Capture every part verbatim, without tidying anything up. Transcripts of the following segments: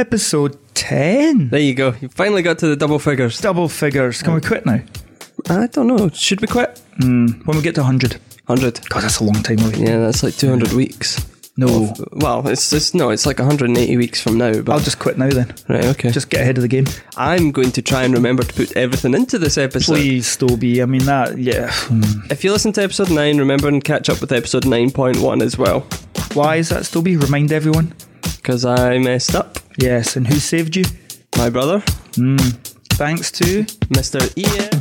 episode ten. There you go. You finally got to the double figures. Double figures. Can we quit now? I don't know. Should we quit? Mm, when we get to one hundred. one hundred. God, that's a long time away. Yeah, that's like two hundred weeks. No. Of, well, it's just, no, it's like one hundred eighty weeks from now. But I'll just quit now then. Right, okay. Just get ahead of the game. I'm going to try and remember to put everything into this episode. Please, Toby. I mean, that, yeah. If you listen to episode nine, remember and catch up with episode nine point one as well. Why is that, Toby? Remind everyone. Because I messed up. Yes, and who saved you? My brother. Mm. Thanks to Mister Ian.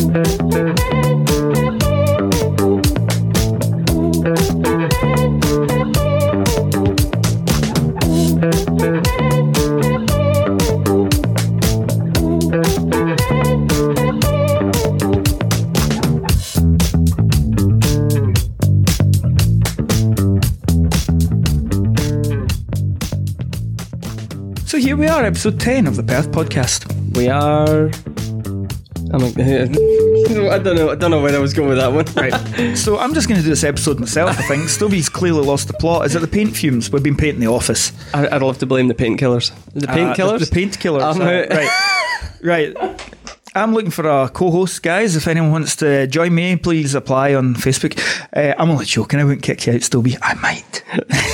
So here we are, episode ten of the Perth Podcast. We are. I'm like, I don't know. I don't know where I was going with that one. Right. So I'm just going to do this episode myself. I think Stubby's clearly lost the plot. Is it the paint fumes? We've been painting the office. I, I'd love to blame the painkillers. The painkillers. Uh, the, the paint killers. Um, uh, right. Right. I'm looking for a co-host, guys. If anyone wants to join me, please apply on Facebook. Uh, I'm only joking. I wouldn't kick you out, Stubby. I might.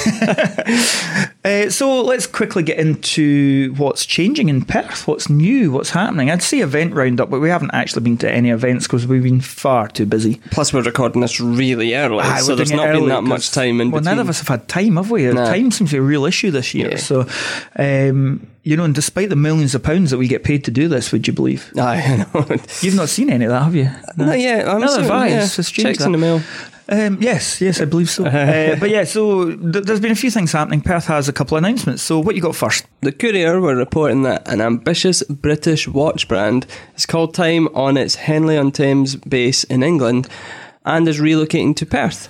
uh, so let's quickly get into what's changing in Perth. What's new? What's happening? I'd say event roundup, but we haven't actually been to any events because we've been far too busy. Plus, we're recording this really early, Aye, so there's not been that much time in well, between. Well, none of us have had time, have we? Nah. Time seems to be a real issue this year. Yeah. So, um, you know, and despite the millions of pounds that we get paid to do this, would you believe? Aye, I know. You've not seen any of that, have you? No, not yet. I'm Another advice. Yeah, checks in the mail. Um, yes, yes, I believe so. uh, but yeah, so th- there's been a few things happening. Perth has a couple of announcements. So what you got first? The Courier were reporting that an ambitious British watch brand has called time on its Henley-on-Thames base in England and is relocating to Perth.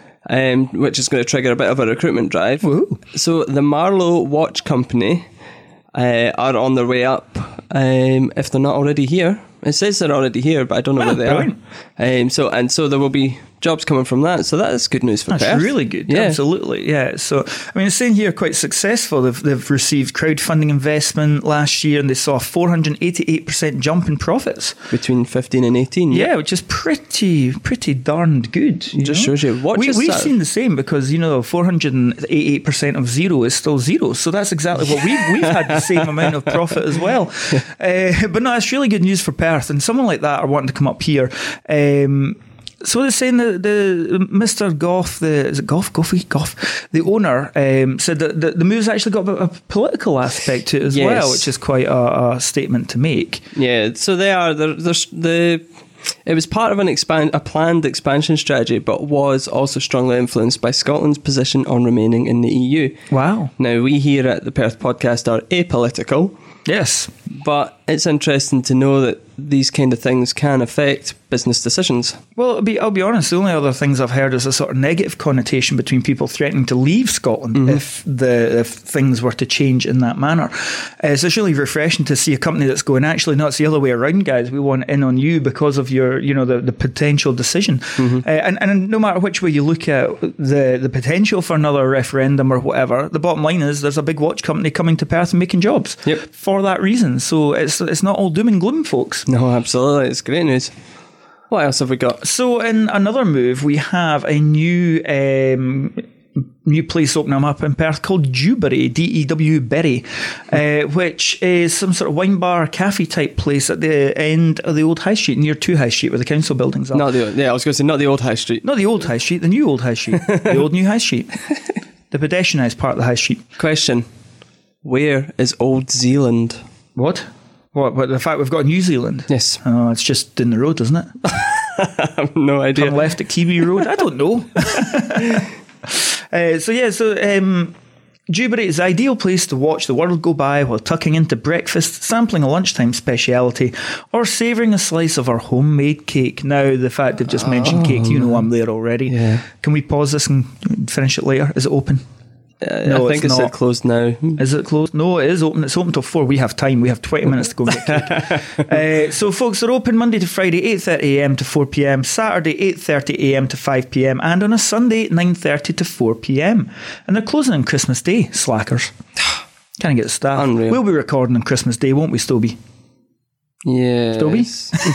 Um, which is going to trigger a bit of a recruitment drive. Ooh. So the Marlowe Watch Company uh, are on their way up, um, if they're not already here. It says they're already here, but I don't know oh, where they brilliant. are. Um, so and so there will be jobs coming from that. So that is good news for That's Perth. really good. Yeah. Absolutely. Yeah. So, I mean, it's saying here quite successful. They've, they've received crowdfunding investment last year and they saw a four hundred eighty-eight percent jump in profits. Between fifteen and eighteen. Yeah, yeah which is pretty, pretty darned good. Just know? shows you. Watch we, We've that. seen the same because, you know, four hundred eighty-eight percent of zero is still zero. So that's exactly what we've, we've had the same amount of profit as well. Uh, but no, it's really good news for Perth. And someone like that are wanting to come up here. Um, So they're saying that the Mister Goff, the is it Goff, Goffy, Goff, the owner, um, said that the, the move's actually got a, a political aspect to it as yes. well, which is quite a, a statement to make. Yeah, so they are. They're, they're, the it was part of an expand a planned expansion strategy, but was also strongly influenced by Scotland's position on remaining in the E U. Wow! Now we here at the Perth Podcast are apolitical. Yes, but it's interesting to know that these kind of things can affect business decisions. Well, I'll be, I'll be honest, the only other things I've heard is a sort of negative connotation between people threatening to leave Scotland mm-hmm. if the if things were to change in that manner. Uh, so it's really refreshing to see a company that's going, actually, no, it's the other way around, guys. We want in on you because of your, you know, the, the potential decision. Mm-hmm. Uh, and, and no matter which way you look at the, the potential for another referendum or whatever, the bottom line is there's a big watch company coming to Perth and making jobs yep. for that reason. So it's it's not all doom and gloom, folks. No, absolutely. It's great news. What else have we got? So in another move, we have a new um, new place opening up in Perth called Dewberry, D E W Berry, uh, which is some sort of wine bar, cafe type place at the end of the old High Street, near to High Street, where the council buildings are. Not the yeah, I was going to say not the old High Street. Not the old High Street, the new old High Street, the old new High Street, the pedestrianised part of the High Street. Question: where is Old Zealand? What? What, what, the fact we've got New Zealand? Yes. Oh, it's just in the road, isn't it? I have no idea. Turn left at Kiwi Road? I don't know. uh, so, yeah, so um, Dewberry is the ideal place to watch the world go by while tucking into breakfast, sampling a lunchtime speciality, or savouring a slice of our homemade cake. Now, the fact they've just mentioned oh, cake, you know I'm there already. Yeah. Can we pause this and finish it later? Is it open? Uh, no, I think it's, it's closed now. Is it closed? No, it is open. It's open till four. We have time. We have twenty minutes to go and get cake. uh, so, folks, they're open Monday to Friday, eight thirty a m to four p m, Saturday, eight thirty a m to five p m, and on a Sunday, nine thirty to four p m. And they're closing on Christmas Day, slackers. Can't get the staff. Unreal. We'll be recording on Christmas Day, won't we, Stobie? Yeah. Stobie?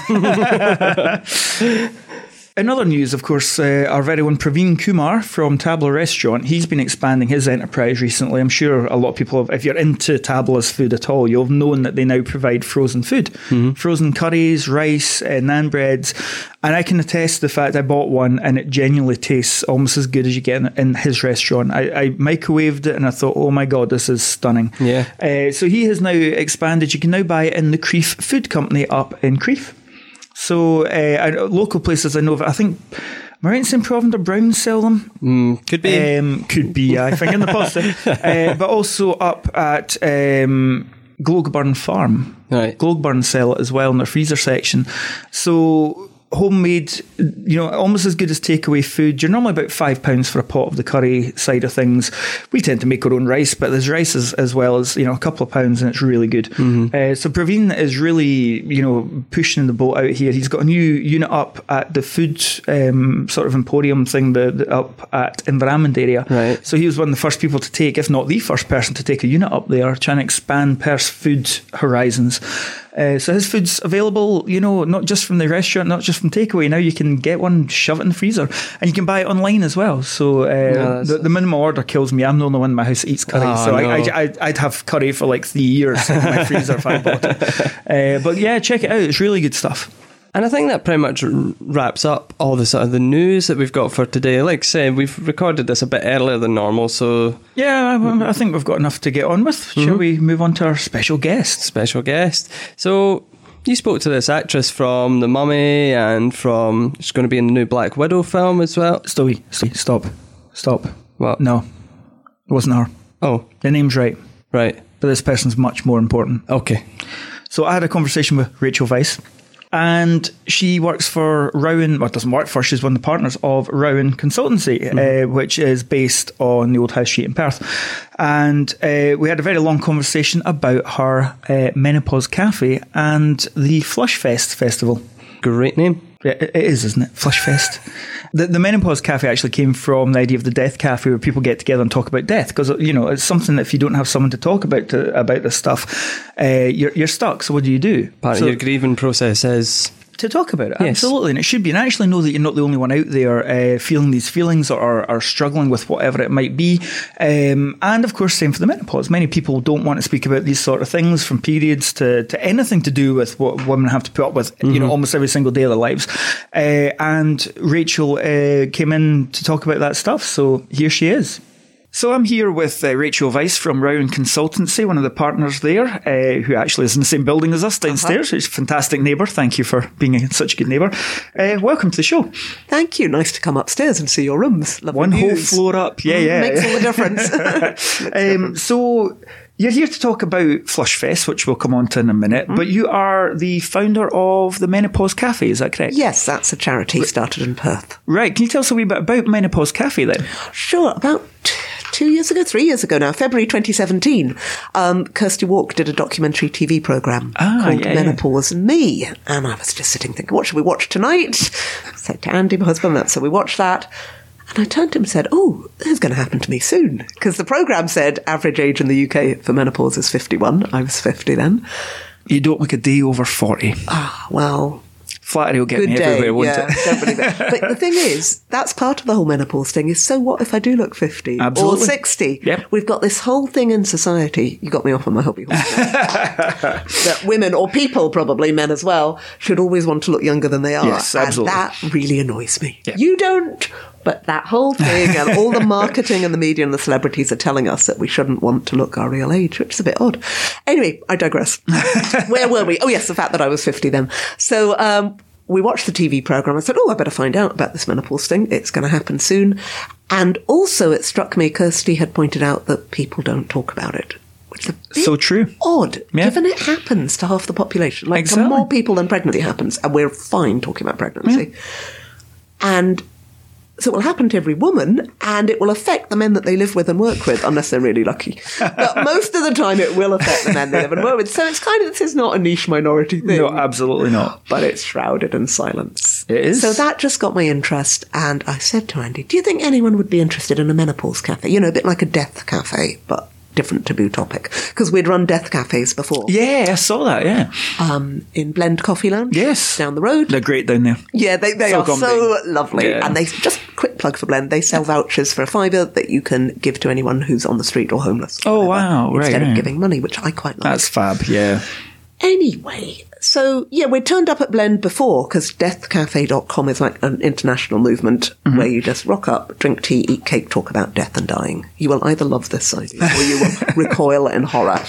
In other news, of course, uh, our very own Praveen Kumar from Tabla Restaurant, he's been expanding his enterprise recently. I'm sure a lot of people have, if you're into Tabla's food at all, you'll have known that they now provide frozen food. Mm-hmm. Frozen curries, rice, uh, naan breads. And I can attest to the fact I bought one and it genuinely tastes almost as good as you get in, in his restaurant. I, I microwaved it and I thought, oh my God, this is stunning. Yeah. Uh, so he has now expanded. You can now buy it in the Crieff Food Company up in Crieff. So uh, local places I know of, I think, am I right in saying Provender Brown sell them? Mm, could be. Um, could be, I think, in the positive. uh, but also up at um, Glogburn Farm. Right. Glogburn sell it as well in their freezer section. So homemade, you know, almost as good as takeaway food. You're normally about five pounds for a pot of the curry side of things. We tend to make our own rice, but there's rice as, as well as, you know, a couple of pounds, and it's really good. Mm-hmm. Uh, so Praveen is really, you know, pushing the boat out here. He's got a new unit up at the food um, sort of emporium thing, the, the up at Inveramond area. Right. So he was one of the first people to take, if not the first person to take a unit up there, trying to expand Perth's food horizons. Uh, so his food's available, you know, not just from the restaurant, not just from takeaway. Now you can get one, shove it in the freezer, and you can buy it online as well. So uh, no, the, the minimum order kills me. I'm the only one in my house that eats curry, oh, so no. I, I, I'd, I'd have curry for like three years in my freezer if I bought it. Uh, but yeah, check it out. It's really good stuff. And I think that pretty much wraps up all the sort of the news that we've got for today. Like I said, we've recorded this a bit earlier than normal, so... Yeah, I, I think we've got enough to get on with. Mm-hmm. Shall we move on to our special guest? Special guest. So, you spoke to this actress from The Mummy and from... She's going to be in the new Black Widow film as well. Stop, stop, stop. What? No, it wasn't her. Oh. The name's right. Right. But this person's much more important. Okay. So I had a conversation with Rachel Weisz. And she works for Rowan, well, doesn't work for, she's one of the partners of Rowan Consultancy, mm-hmm. uh, which is based on the Old High Street in Perth. And uh, we had a very long conversation about her uh, Menopause Cafe and the Flushfest Festival. Great name. Yeah, it is, isn't it? Flushfest. The, the Menopause Cafe actually came from the idea of the Death Cafe, where people get together and talk about death, because, you know, it's something that if you don't have someone to talk about to, about this stuff, uh, you're, you're stuck. So what do you do? Part so, of your grieving process is... to talk about it, yes. Absolutely, and it should be. And I actually know that you're not the only one out there uh, feeling these feelings or, or, or struggling with whatever it might be. Um, and of course, same for the menopause. Many people don't want to speak about these sort of things, from periods to, to anything to do with what women have to put up with, mm-hmm. you know, almost every single day of their lives. Uh, and Rachel uh, came in to talk about that stuff. So here she is. So I'm here with uh, Rachel Weisz from Rowan Consultancy, one of the partners there, uh, who actually is in the same building as us downstairs. Uh-huh. She's a fantastic neighbour. Thank you for being a, such a good neighbour. Uh, welcome to the show. Thank you. Nice to come upstairs and see your rooms. Lovely One views. whole floor up. Yeah, yeah. Makes all the difference. um, so you're here to talk about Flushfest, which we'll come on to in a minute, mm-hmm. but you are the founder of the Menopause Cafe, is that correct? Yes, that's a charity started in Perth. Right. Can you tell us a wee bit about Menopause Cafe then? Sure. About two years ago, three years ago now, February twenty seventeen, um, Kirsty Walk did a documentary T V programme ah, called yeah, Menopause yeah. and Me. And I was just sitting thinking, what should we watch tonight? I said to Andy, my husband, that. So we watched that. And I turned to him and said, oh, this is going to happen to me soon. Because the programme said average age in the U K for menopause is fifty-one. I was fifty then. You don't look a day over forty. Ah, well... Flattery will get Good me day. everywhere, won't yeah, it? Don't believe it. But the thing is, that's part of the whole menopause thing, is so what if I do look fifty Absolutely. or sixty? Yep. We've got this whole thing in society, you got me off on my hobby horse, that women, or people probably, men as well, should always want to look younger than they are. Yes, absolutely. And that really annoys me. Yep. You don't, but that whole thing and all the marketing and the media and the celebrities are telling us that we shouldn't want to look our real age, which is a bit odd. Anyway, I digress. Where were we? Oh yes, the fact that I was fifty then. So, um, we watched the T V programme. I said, oh, I better find out about this menopause thing. It's going to happen soon. And also it struck me, Kirsty had pointed out that people don't talk about it. Which is a bit so true. Odd, yeah. given it happens to half the population. Like exactly. to more people than pregnancy happens, and we're fine talking about pregnancy. Yeah. And so it will happen to every woman, and it will affect the men that they live with and work with, unless they're really lucky. But most of the time it will affect the men they live and work with. So it's kind of, this is not a niche minority thing. No, absolutely not. But it's shrouded in silence. It is. So that just got my interest, and I said to Andy, do you think anyone would be interested in a menopause cafe? You know, a bit like a death cafe, but different taboo topic. Because we'd run death cafes before. Yeah, I saw that, yeah. Um, in Blend Coffee Lounge. Yes. Down the road. They're great down there. Yeah, they, they So are so accommodating. lovely. Yeah. And they, just quick plug for Blend, they sell vouchers for a fiver that you can give to anyone who's on the street or homeless. or Oh, whatever, wow, right, Instead right. of giving money, which I quite like. That's fab, yeah. Anyway, so yeah, we turned up at Blend before because death cafe dot com is like an international movement Mm-hmm. where you just rock up, drink tea, eat cake, talk about death and dying. You will either love this idea or you will recoil in horror.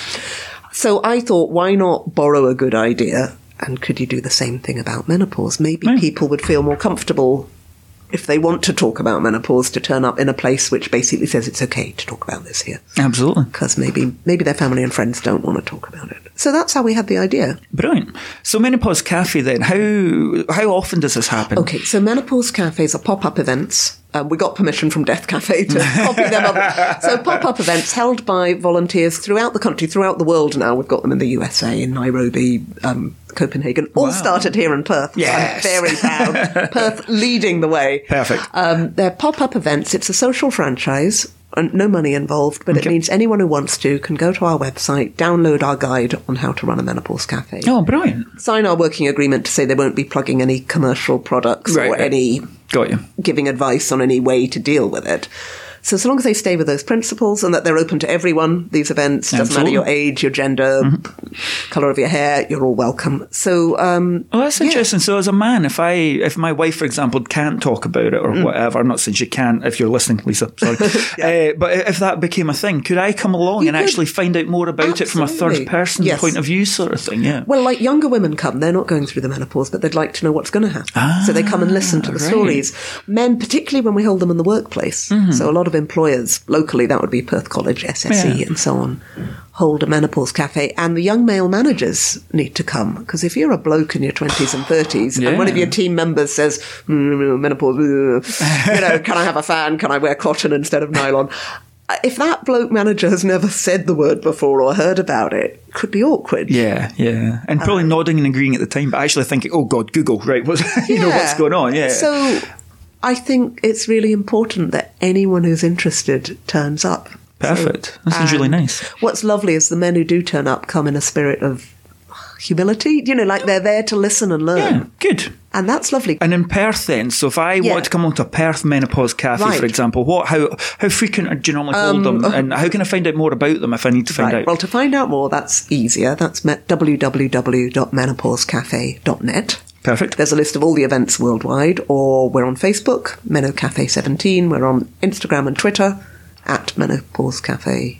So I thought, why not borrow a good idea? And could you do the same thing about menopause? Maybe Right. people would feel more comfortable if they want to talk about menopause to turn up in a place which basically says it's okay to talk about this here. Absolutely. Because maybe maybe their family and friends don't want to talk about it. So that's how we had the idea. Brilliant. So Menopause Cafe then, how how often does this happen? Okay, so menopause cafes are pop-up events. Um, we got permission from Death Cafe to copy them up. So pop-up events held by volunteers throughout the country, throughout the world now. We've got them in the U S A, in Nairobi, um, Copenhagen. All Wow. started here in Perth. Yes. I'm very proud. Perth leading the way. Perfect. Um, they're pop-up events. It's a social franchise. And no money involved, but Okay. it means anyone who wants to can go to our website, download our guide on how to run a menopause cafe. Oh, brilliant. Sign our working agreement to say they won't be plugging any commercial products Right, or right. any Got you. giving advice on any way to deal with it. So as long as they stay with those principles and that they're open to everyone, these events, doesn't Absolutely. matter your age, your gender, colour of your hair, you're all welcome. So, um, Oh, that's yeah. interesting. So, as a man, if I, if my wife, for example, can't talk about it or Mm. whatever, I'm not saying she can't. If you're listening, Lisa, sorry. uh, but if that became a thing, could I come along You and could. actually find out more about it from a Absolutely. third person Yes. point of view, sort of thing? Yeah. Well, like younger women come, they're not going through the menopause, but they'd like to know what's going to happen. so they come and listen to the right. stories. Men, particularly when we hold them in the workplace. So a lot of employers, locally, that would be Perth College, S S E, Yeah. and so on, hold a menopause cafe. And the young male managers need to come. Because if you're a bloke in your twenties and thirties, and one of Yeah. your team members says, mm, menopause, uh, you know, can I have a fan? Can I wear cotton instead of nylon? If that bloke manager has never said the word before or heard about it, it could be awkward. Yeah, yeah, and probably nodding and agreeing at the time, but actually thinking, "Oh God, Google, right? What's you know what's Yeah. going on?" Yeah. So I think it's really important that anyone who's interested turns up. Perfect. That sounds really and nice. What's lovely is the men who do turn up come in a spirit of humility. You know, like they're there to listen and learn. Yeah, good. And that's lovely. And in Perth, then, so if I Yeah. wanted to come along to a Perth Menopause Cafe, Right. for example, what, how, how frequent do you normally hold them, and how can I find out more about them if I need to find Right. out? Well, to find out more, that's easier. That's me- w w w dot menopause cafe dot net. Perfect. There's a list of all the events worldwide, or we're on Facebook, Meno Cafe seventeen. We're on Instagram and Twitter, at Menopause Cafe.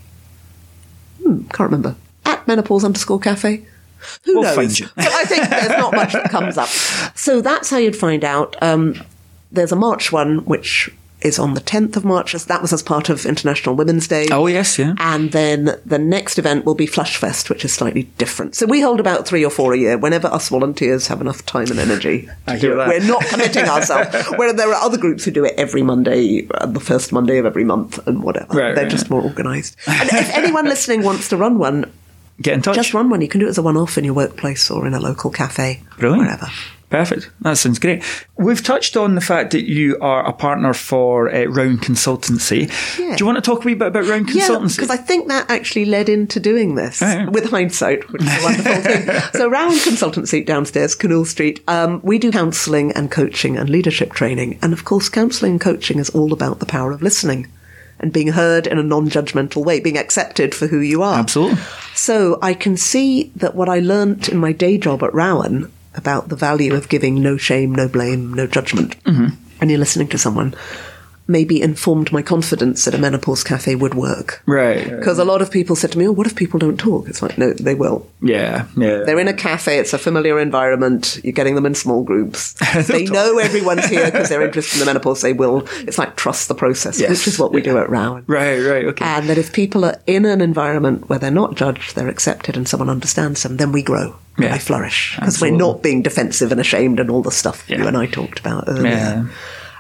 Hmm, can't remember. At Menopause underscore Cafe. Who We'll knows? find you. But I think there's not much that comes up. So that's how you'd find out. Um, there's a March one, which is on the tenth of March. That was as part of International Women's Day. Oh, yes, yeah. And then the next event will be Flush Fest, which is slightly different. So we hold about three or four a year whenever us volunteers have enough time and energy to I do hear it. that. We're not committing ourselves. Where there are other groups who do it every Monday, uh, the first Monday of every month and whatever. Right, They're right, just right. more organised. And if anyone listening wants to run one, Get in touch. just run one. You can do it as a one-off in your workplace or in a local cafe, Brilliant. wherever. Perfect. That sounds great. We've touched on the fact that you are a partner for uh, Round Consultancy. Yeah. Do you want to talk a wee bit about Round Yeah, Consultancy? because I think that actually led into doing this Right. with hindsight, which is a wonderful thing. So Round Consultancy downstairs, Canal Street, um, we do counselling and coaching and leadership training. And of course, counselling and coaching is all about the power of listening and being heard in a non-judgmental way, being accepted for who you are. Absolutely. So I can see that what I learnt in my day job at Rowan about the value of giving no shame, no blame, no judgment, mm-hmm. and you're listening to someone, maybe informed my confidence that a menopause cafe would work. Right. Because a lot of people said to me, oh, what if people don't talk? It's like, no, they will. Yeah, yeah. They're in a cafe, it's a familiar environment, you're getting them in small groups. They talk. know everyone's here because they're interested in the menopause, they will. It's like trust the process, Yes. which is what we do at Rowan. Right, right, okay. And that if people are in an environment where they're not judged, they're accepted and someone understands them, then we grow. Yeah. And we flourish. Because we're Absolutely. not being defensive and ashamed and all the stuff Yeah. you and I talked about earlier. Yeah.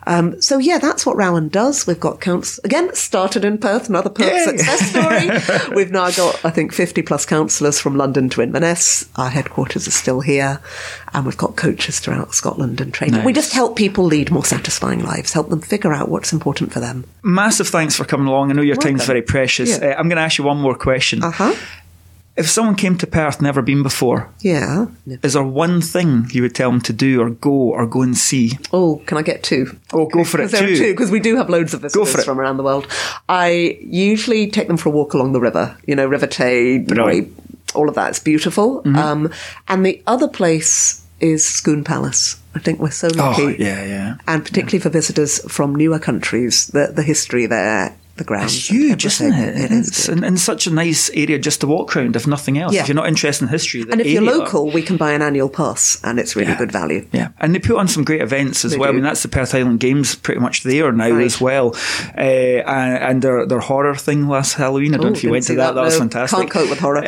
Um, so yeah, that's what Rowan does. We've got counts again, started in Perth, another Perth Yay. success story. We've now got, I think, fifty plus counsellors from London to Inverness. Our headquarters is still here, and we've got coaches throughout Scotland and training. Nice. We just help people lead more satisfying lives, help them figure out what's important for them. Massive thanks for coming along. I know your Welcome. time's very precious. Yeah. Uh, I'm going to ask you one more question. Uh-huh. If someone came to Perth, never been before, Yeah. is there one thing you would tell them to do or go or go and see? Oh, can I get two? Oh, go for it, Because there two. are two, because we do have loads of Go visitors for it. from around the world. I usually take them for a walk along the river. You know, River Tay, Brilliant. Roy, all of that is beautiful. Mm-hmm. Um, and the other place is Scone Palace. I think we're so lucky. Oh, yeah, yeah. And particularly for visitors from newer countries, the, the history there, the grounds. It's huge, isn't everything. it? It is It's good. and, and such a nice area just to walk around, if nothing else. Yeah. If you're not interested in history, the And if you're area- local, we can buy an annual pass, and it's really Yeah. good value. Yeah, and they put on some great events as They well. I do. mean, that's the Perth Island Games pretty much there now Right. as well. Uh, and, and their, their horror thing last Halloween, I don't know Oh, if you didn't went to see that, that, that, was no. fantastic. Can't cope with horror.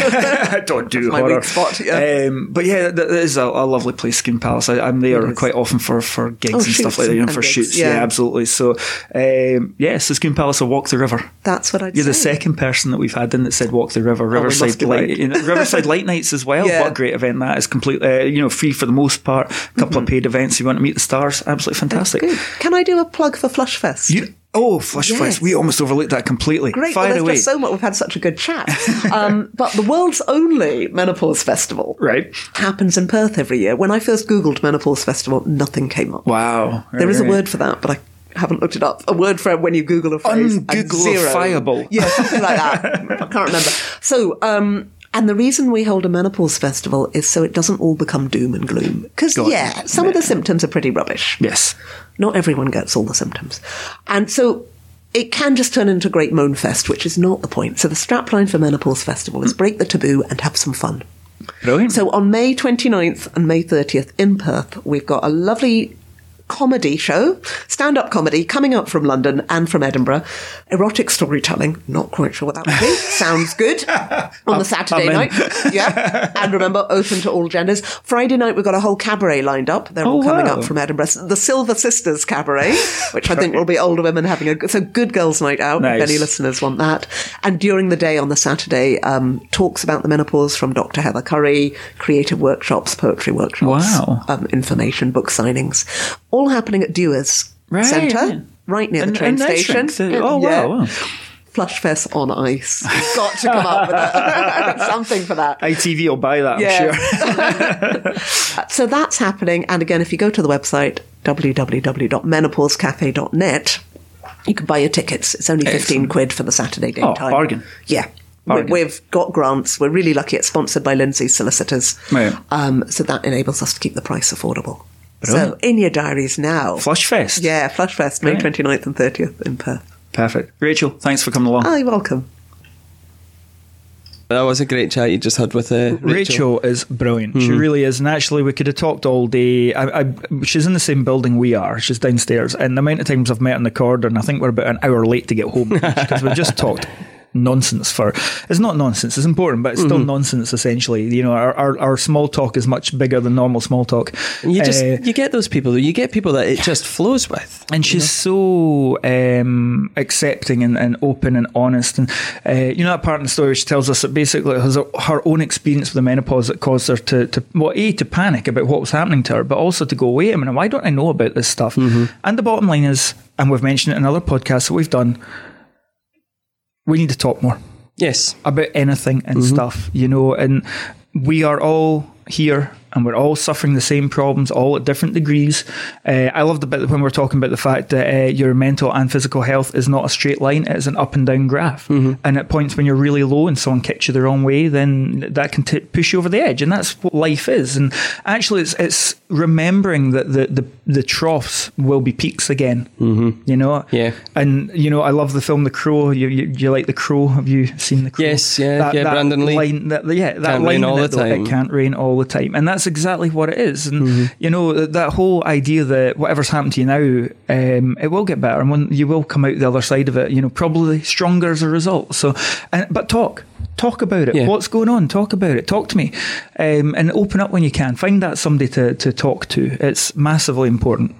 I don't do my horror. weak spot, yeah. Um, but yeah, that is a, a lovely place, Scone Palace. I, I'm there It is. quite often for, for gigs Oh, and shoots stuff like that, you know, and for gigs, shoots. Yeah. yeah. absolutely. So, um, yeah, so Scone Palace will walk the river. That's what I'd You're say. the second person that we've had in that said walk the river. we must Riverside be Light, right. you know, Riverside Light Nights as well. Yeah. What a great event that is! Completely, uh, you know, free for the most part. A couple of paid events. You want to meet the stars? Absolutely fantastic. Good. Can I do a plug for Flushfest? You, oh, Flush Yes. Fest. We almost overlooked that completely. Great. Fire well, there's away. just so much. We've had such a good chat. um, but the world's only menopause festival Right. happens in Perth every year. When I first Googled menopause festival, nothing came up. Wow. There is a Right. word for that, but I haven't looked it up. A word for when you Google a phrase. and zero. Ungooglefiable. Yeah, something like that. I can't remember. So, um, and the reason we hold a menopause festival is so it doesn't all become doom and gloom. Because, Got it. yeah, some of the symptoms are pretty rubbish. Yes. Not everyone gets all the symptoms. And so it can just turn into a great moan fest, which is not the point. So the strapline for Menopause Festival is break the taboo and have some fun. Brilliant. So on May twenty-ninth and May thirtieth in Perth, we've got a lovely comedy show, stand-up comedy, coming up from London and from Edinburgh. Erotic storytelling, not quite sure what that would be. Sounds good. On the Saturday I'm in. night. Yeah. And remember, open to all genders. Friday night, we've got a whole cabaret lined up. They're all Oh, coming wow. up from Edinburgh. The Silver Sisters Cabaret, which I think will be older women having a so good girls' night out, Nice. if any listeners want that. And during the day on the Saturday, um, talks about the menopause from Doctor Heather Curry, creative workshops, poetry workshops, Wow. um, information, book signings, all happening at Dewars Right. Centre, right near the And- train and nice station. drinks. Oh, wow, wow. Flushfest on ice. You've got to come up with that. Something for that. I T V will buy that, I'm Yeah. sure. So that's happening. And again, if you go to the website, w w w dot menopause cafe dot net, you can buy your tickets. It's only fifteen Excellent. quid for the Saturday Oh, daytime. bargain. Yeah. We- Bargain. We've got grants. We're really lucky. It's sponsored by Lindsay's Solicitors. Right. Um, so that enables us to keep the price affordable. Brilliant. So in your diaries now. Flushfest. Yeah, Flushfest, May Right. twenty-ninth and thirtieth in Perth. Perfect. Rachel, thanks for coming along. Oh, you're welcome. That was a great chat you just had with uh, Rachel. Rachel is brilliant. She really is. And actually, we could have talked all day. I, I, she's in the same building we are. She's downstairs. And the amount of times I've met in the corridor, and I think we're about an hour late to get home because we just talked nonsense for it's not nonsense, it's important, but it's still nonsense essentially. You know, our, our, our small talk is much bigger than normal small talk. And you just Uh, you get those people. You get people that it just flows with. and she's so um, accepting and, and open and honest. And uh, you know, that part in the story, she tells us that basically it was her own experience with the menopause that caused her to, to well, A, to panic about what was happening to her, but also to go, wait a minute, why don't I know about this stuff? And the bottom line is, and we've mentioned it in other podcasts that we've done, we need to talk more Yes. about anything and stuff, you know, and we are all here and we're all suffering the same problems, all at different degrees. Uh, I love the bit when we're talking about the fact that uh, your mental and physical health is not a straight line, it is an up and down graph. Mm-hmm. And at points when you're really low and someone kicks you the wrong way, then that can t- push you over the edge. And that's what life is. And actually, it's, it's remembering that the, the, the troughs will be peaks again, mm-hmm. you know? Yeah. And, you know, I love the film The Crow. You, you, you like The Crow? Have you seen The Crow? Yes, yeah, yeah, Brandon Lee. Line, that, yeah, that Can't line rain in all it, the though, time. It can't rain all the time. And that's exactly what it is. And, Mm-hmm. you know, that, that whole idea that whatever's happened to you now, um, it will get better. And when you will come out the other side of it, you know, probably stronger as a result. So, and, but talk. Talk about it. Yeah. What's going on? Talk about it. Talk to me. Um, and open up when you can. Find that somebody to, to talk to. It's massively important.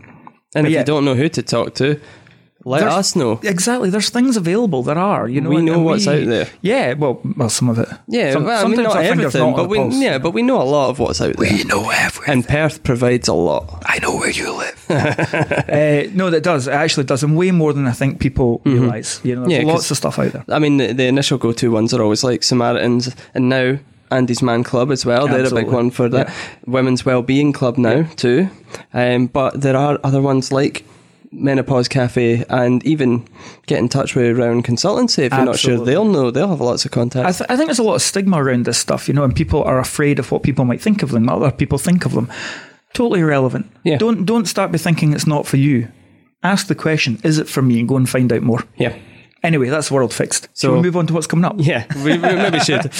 And But if yeah. you don't know who to talk to, let There's- us know. Exactly. There's things available. There are. You know, We and- know and what's we- out there. Yeah. Well, well, some of it. Yeah, Some- well, I mean, sometimes not our fingers everything, not on but the we pulse. yeah, but we know a lot of what's out there. We know everything. And Perth provides a lot. I know where you live. uh, no, that does. It actually does, and way more than I think people realise. You know, there's Yeah, 'cause- lots of stuff out there. I mean, the, the initial go-to ones are always like Samaritans, and now Andy's Man Club as well. They're a big Absolutely. one for that. Yeah. Women's Wellbeing Club now too. Um, but there are other ones like Menopause Cafe, and even get in touch with Round Consultancy if you're not sure. Absolutely. They'll know. They'll have lots of contacts. I, th- I think there's a lot of stigma around this stuff, you know, and people are afraid of what people might think of them, what other people think of them. Totally irrelevant. Yeah. Don't don't start by thinking it's not for you. Ask the question, is it for me, and go and find out more. yeah. Anyway, that's World Fixed. So- Shall we move on to what's coming up? Yeah, we, we maybe should.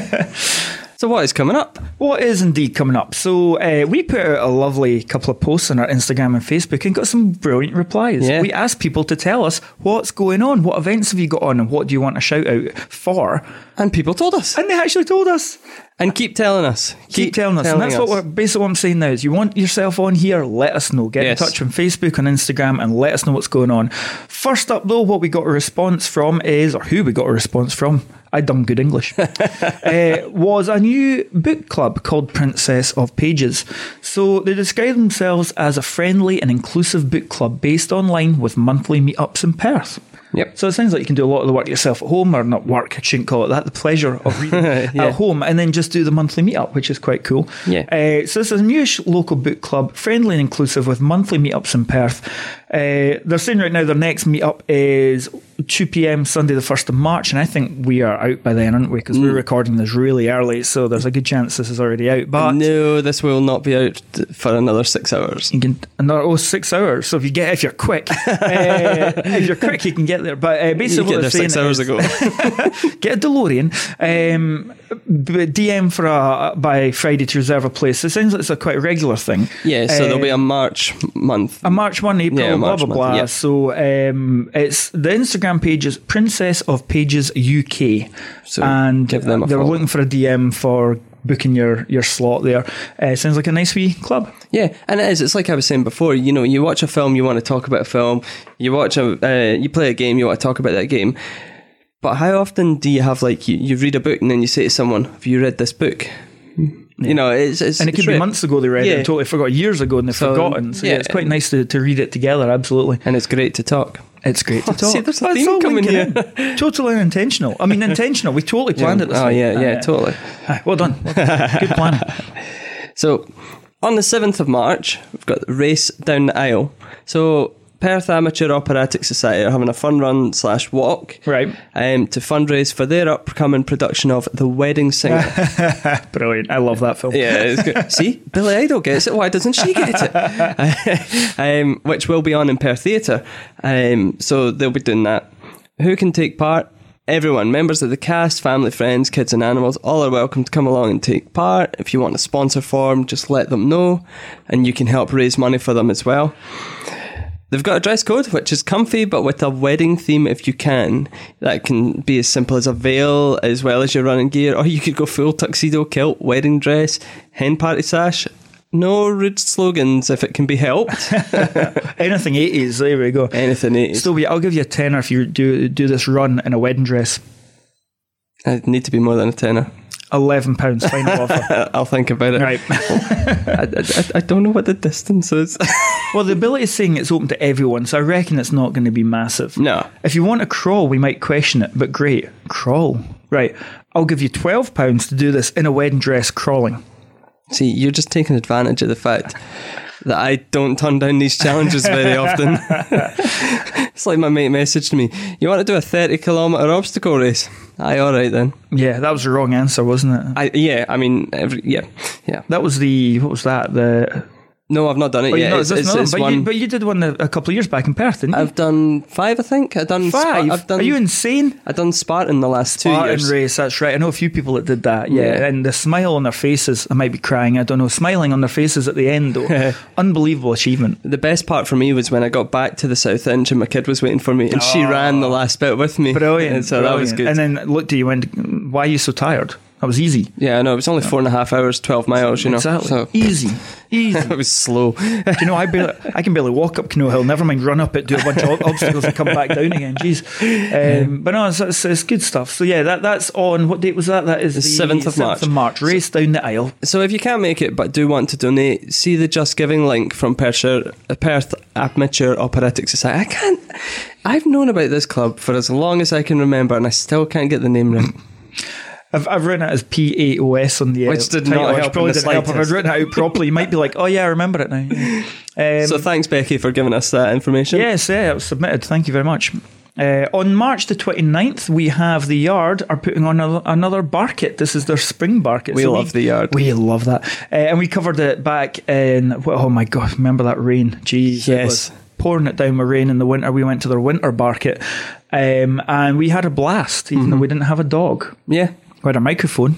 So what is coming up? What is indeed coming up? So uh, we put out a lovely couple of posts on our Instagram and Facebook and got some brilliant replies. Yeah. We asked people to tell us what's going on, what events have you got on, and what do you want a shout out for? And people told us. And they actually told us. And keep telling us. Keep, telling us. and that's what we're basically what I'm saying now is you want yourself on here, let us know. Get Yes. in touch on Facebook and Instagram and let us know what's going on. First up though, what we got a response from is, or who we got a response from, I done good English, uh, was a new book club called Princess of Pages. So they describe themselves as a friendly and inclusive book club based online with monthly meetups in Perth. Yep. So it sounds like you can do a lot of the work yourself at home, or not work, I shouldn't call it that, the pleasure of reading Yeah. at home, and then just do the monthly meetup, which is quite cool. Yeah. Uh, so this is a newish local book club, friendly and inclusive, with monthly meetups in Perth. Uh, they're saying right now their next meetup is two p.m. Sunday the first of March, and I think we are out by then, aren't we? Because we're recording this really early, so there's a good chance this is already out. But No, this will not be out for another six hours. you can another oh six hours. So if you get if you're quick, uh, if you're quick, you can get there. But uh, You basically, get what there they're six saying hours is, ago. get a DeLorean, um, b- D M for a by Friday to reserve a place. It sounds like it's a quite regular thing. Yeah, so there'll be Uh, a March month. a March one, April, Yeah, blah March blah month, blah. yeah. So um, it's the Instagram page is Princess of Pages U K, So and give them a they were follow. looking for a D M for booking your your slot there. Uh, sounds like a nice wee club. Yeah, and it is. It's like I was saying before. You know, you watch a film, you want to talk about a film. You watch a, uh, you play a game, you want to talk about that game. But how often do you have like you, you read a book and then you say to someone, "Have you read this book?" You know, it's, it's And it it's could be rare. months ago they read it Yeah. and totally forgot, years ago and they've So, forgotten. So yeah, yeah. it's quite nice to, to read it together, absolutely. and it's great to talk. It's great to talk. See, there's a That's theme all coming linking here. in. Totally unintentional. I mean, intentional. We totally planned it this Oh way. yeah, yeah, Uh, totally. aye, well done. Well done. Good planning. So, on the seventh of March, we've got the Race Down the Aisle. So, Perth Amateur Operatic Society are having a fun run slash walk Right. um, to fundraise for their upcoming production of The Wedding Singer. Brilliant. I love that film. Yeah, it's good. See, Billy Idol gets it. Why doesn't she get it? um, which will be on in Perth Theatre. Um, so they'll be doing that. Who can take part? Everyone, members of the cast, family, friends, kids and animals, all are welcome to come along and take part. If you want a sponsor form, just let them know and you can help raise money for them as well. They've got a dress code, which is comfy, but with a wedding theme if you can. That can be as simple as a veil, as well as your running gear, or you could go full tuxedo, kilt, wedding dress, hen party sash. No rude slogans if it can be helped. Anything eighties, there we go. Anything eighties. Still, I'll give you a tenner if you do do this run in a wedding dress. It'd need to be more than a tenner. eleven pounds final offer. I'll think about it. Right. I, I, I don't know what the distance is. Well, the ability is saying it's open to everyone, so I reckon it's not going to be massive. No. If you want to crawl, we might question it, but great. Crawl. Right. I'll give you twelve pounds to do this in a wedding dress crawling. See, you're just taking advantage of the fact that I don't turn down these challenges very often. It's like my mate messaged me, you want to do a thirty kilometre obstacle race? Aye, alright then. Yeah, that was the wrong answer, wasn't it? I, yeah, I mean, every, yeah, yeah. That was the, what was that? The No, I've not done it oh, yet. you know, It's, it's, it's, no, it's but, one. you, but you did one a, a couple of years back in Perth, didn't you? I've done five, I think. I've done Spa- Five? I've done. Are you insane? I've done Spartan the last two Spartan years. race, that's right. I know a few people that did that, yeah. Yeah. And the smile on their faces, I might be crying, I don't know, smiling on their faces at the end, though. Unbelievable achievement. The best part for me was when I got back to the South Inch and my kid was waiting for me, and she ran the last bit with me. Brilliant. And so brilliant. that was good. And then looked at you and went, why are you so tired? That was easy. Yeah, I know. It was only four and a half hours, twelve miles, you know. Exactly. So Easy. Easy. it was slow. Do you know, I barely, I can barely walk up Canoe Hill, never mind run up it, do a bunch of obstacles and come back down again. Jeez. Um, but no, it's, it's, it's good stuff. So yeah, that that's on, what date was that? That is the, The seventh of March. of March. Race down the aisle. So if you can't make it but do want to donate, see the Just Giving link from Perthshire, Perth Amateur Operatic Society. I can't... I've known about this club for as long as I can remember, and I still can't get the name right. I've, I've written it as P A O S on the uh, Which did title, not which help probably in the didn't help. If I'd slightest. written it out properly, you might be like, oh yeah, I remember it now. Yeah. Um, So thanks, Becky, for giving us that information. yes, yeah, it was submitted. Thank you very much. Uh, on March the twenty-ninth, we have the Yard are putting on a, another Barket. This is their spring Barket. We love the Yard. We love that. Uh, and we covered it back in, oh my God, remember that rain? Jeez. It Yes. was pouring it down with rain in the winter. We went to their winter Barket um, and we had a blast, even Mm-hmm. though we didn't have a dog. Yeah. We had a microphone.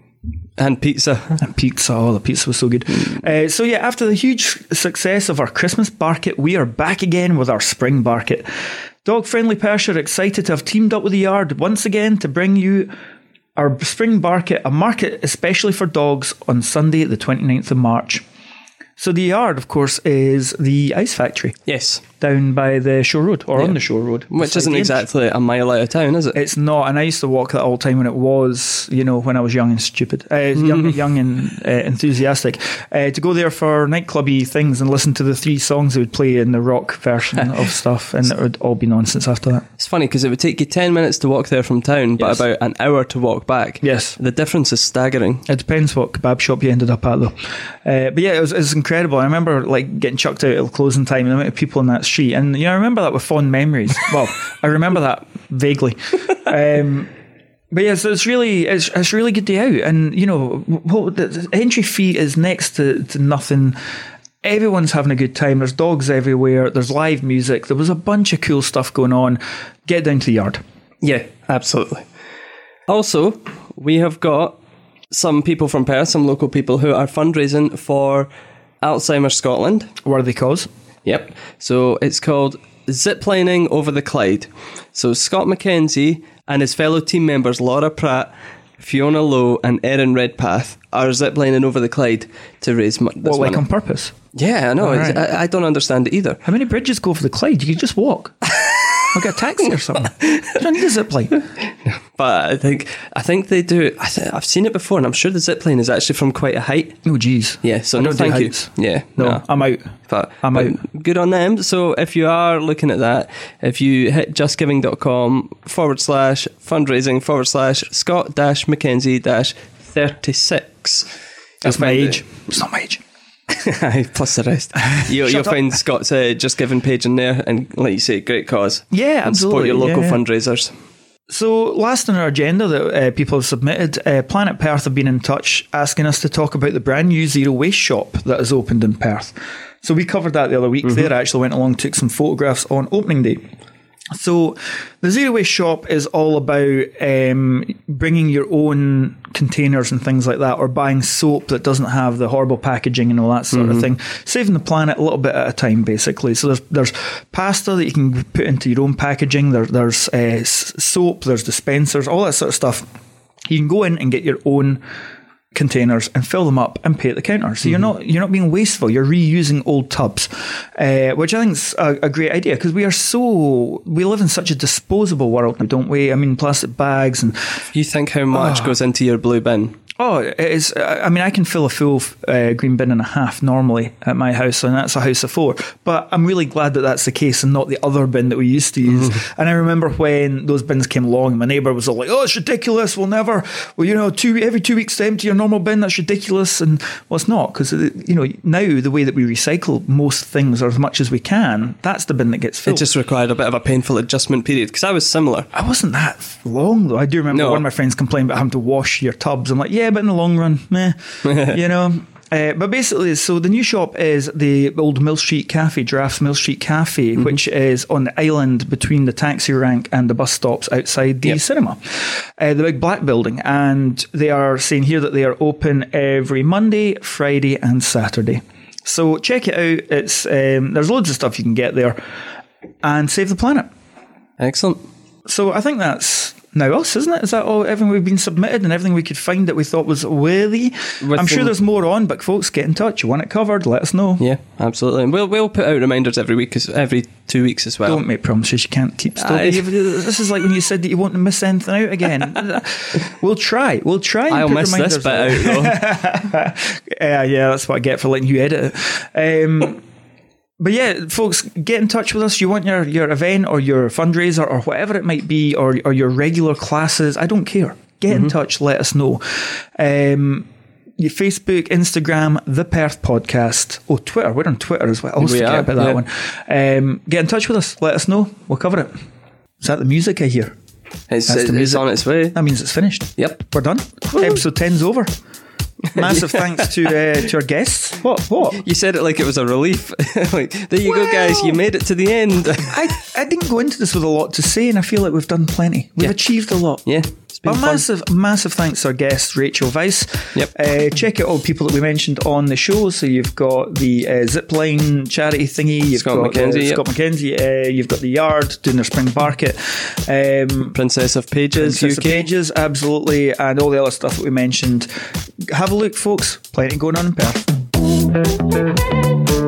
And pizza. And pizza, oh, the pizza was so good. Uh, so yeah, after the huge success of our Christmas Barket, we are back again with our spring Barket. Dog Friendly Perthshire are excited to have teamed up with the Yard once again to bring you our spring Barket, a market especially for dogs, on Sunday the twenty-ninth of March. So the Yard, of course, is the ice factory Yes. down by the Shore Road, or Yeah. on the Shore Road. Which beside isn't the Inch. exactly a mile out of town, is it? It's not, and I used to walk that all the time when it was, you know, when I was young and stupid, uh, young, young and uh, enthusiastic. Uh, to go there for nightclubby things and listen to the three songs they would play in the rock version of stuff, and it would all be nonsense after that. It's funny because it would take you ten minutes to walk there from town, but Yes. about an hour to walk back. Yes. The difference is staggering. It depends what kebab shop you ended up at, though. Uh, but yeah, it was, it was incredible. I remember like getting chucked out at closing time and the amount of people in that street, and you know, I remember that with fond memories. Well, I remember that vaguely. Um, But yes, it's really it's, it's really good day out, and you know, well, the entry fee is next to, to nothing. Everyone's having a good time. There's dogs everywhere. There's live music. There was a bunch of cool stuff going on. Get down to the Yard. Yeah, absolutely. Also, we have got some people from Perth, some local people who are fundraising for Alzheimer's Scotland. Worthy cause. Yep. So it's called Ziplining Over the Clyde. So Scott McKenzie and his fellow team members Laura Pratt, Fiona Lowe and Erin Redpath are ziplining over the Clyde to raise mo- this What, like money. on purpose? Yeah, I know. It's- Alright. I, I don't understand it either. How many bridges go for the Clyde? You could just walk. I'll get a taxi or something. You don't need a zip line. But I think I think they do. I th- I've seen it before, and I'm sure the zipline is actually from quite a height. Oh, geez. Yeah, so I no don't do thank you. heights. Yeah, No, no. I'm out. But, I'm but out. good on them. So if you are looking at that, if you hit justgiving.com forward slash fundraising forward slash Scott dash McKenzie dash 36. That's you'll my find age. It's not my age. it. Plus the rest. You, you'll up. find Scott's uh, Just Giving page in there, and like you say, great cause. Yeah, And support absolutely. your local yeah. fundraisers. So, last on our agenda that uh, people have submitted, uh, Planet Perth have been in touch asking us to talk about the brand new Zero Waste shop that has opened in Perth. So, we covered that the other week there. I actually went along, took some photographs on opening day. So, the Zero Waste shop is all about um, bringing your own containers and things like that, or buying soap that doesn't have the horrible packaging and all that sort of thing, saving the planet a little bit at a time, basically. So there's there's pasta that you can put into your own packaging. There, there's uh, s- soap. There's dispensers, all that sort of stuff. You can go in and get your own containers and fill them up and pay at the counter. So you're not you're not being wasteful. You're reusing old tubs, uh, which I think is a, a great idea, because we are so we live in such a disposable world now, don't we? I mean, plastic bags and You think how much goes into your blue bin? oh, it is. I mean, I can fill a full uh, green bin and a half normally at my house, and that's a house of four. But I'm really glad that that's the case and not the other bin that we used to use. Mm-hmm. And I remember when those bins came along, my neighbour was all like, "Oh, it's ridiculous. We'll never. Well, you know, two every two weeks to empty your normal bin. That's ridiculous." And well, it's not, because you know now the way that we recycle most things, or as much as we can, that's the bin that gets It filled. just required a bit of a painful adjustment period, because I was similar. I wasn't that long though. I do remember No. one of my friends complained about having to wash your tubs. I'm like, yeah, but in the long run, meh, you know. Uh, but basically, so the new shop is the old Mill Street Cafe, Giraffe's Mill Street Cafe, Mm-hmm. which is on the island between the taxi rank and the bus stops outside the Yep. cinema, uh, the big black building. And they are saying here that they are open every Monday, Friday, and Saturday. So check it out. It's um, there's loads of stuff you can get there, and save the planet. Excellent. So I think that's now us, isn't it? Is that all? Everything we've been submitted and everything we could find that we thought was worthy. With I'm sure the- there's more on, but folks, get in touch. You want it covered? Let us know. Yeah, absolutely. And we'll we'll put out reminders every week, as- every two weeks as well. Don't make promises you can't keep. Still, Aye. this is like when you said that you won't miss anything out again. We'll try. We'll try. And I'll put miss this reminders bit out. out though. Yeah, yeah, that's what I get for letting you edit it. Um, but yeah, folks, get in touch with us. You want your, your event or your fundraiser or whatever it might be, or or your regular classes. I don't care. Get Mm-hmm. in touch. Let us know. Um, your Facebook, Instagram, The Perth Podcast. Oh, Twitter. We're on Twitter as well. I always We forget are, about that yeah. one. Um, get in touch with us. Let us know. We'll cover it. Is that the music I hear? It's, That's the it's music. on its way. That means it's finished. Yep. We're done. Episode ten's over. Massive thanks to uh, to our guests. What? What? You said it like it was a relief. Like, there you go, guys. You made it to the end. I, I didn't go into this with a lot to say, and I feel like we've done plenty. We've Yeah. achieved a lot. Yeah, it's been But fun. massive, massive thanks to our guest, Rachel Weiss. Yep. Uh, check out all the people that we mentioned on the show. So you've got the uh, Zipline charity thingy. You've Scott got Mackenzie, uh, yep. Scott Mackenzie. Uh, you've got the Yard doing their spring market. Um, Princess of Pages, Princess U of K. Pages, absolutely, and all the other stuff that we mentioned. Have a look, folks. Plenty going on in Perth.